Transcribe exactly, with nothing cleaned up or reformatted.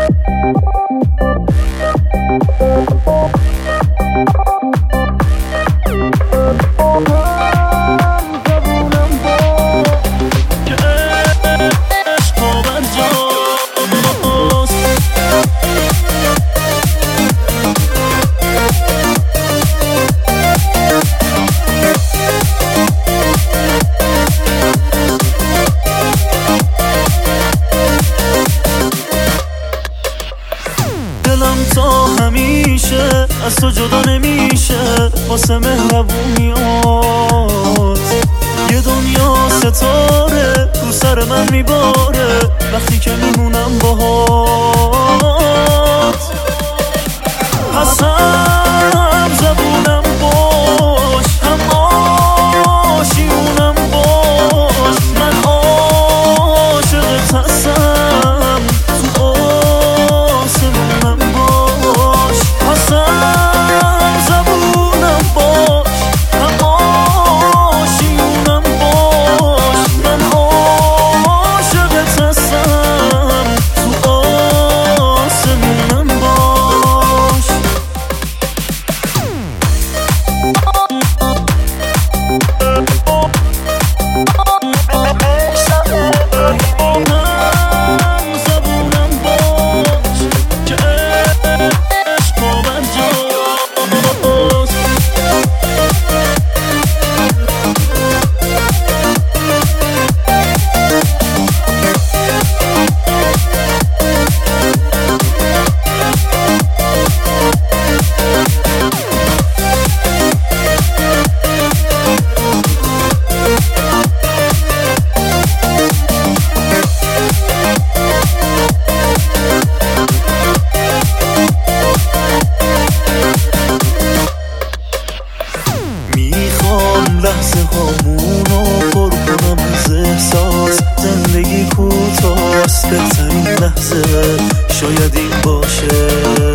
تا همیشه از تو جدا نمیشه واسه مهربونیات. یه دنیا ستاره رو سر من میباره وقتی که میمونم باهات. پس هم زبونم باش، هم آشیونم باش، من عاشقت هستم تو آسمونم باش. پس هم زبونم باش، هم آشیونم باش، من عاشقت هستم تو آسمونم باش. لحظه هامونو پر کنم از احساس. زندگی کوتاست، بهترین لحظه شاید این باشه.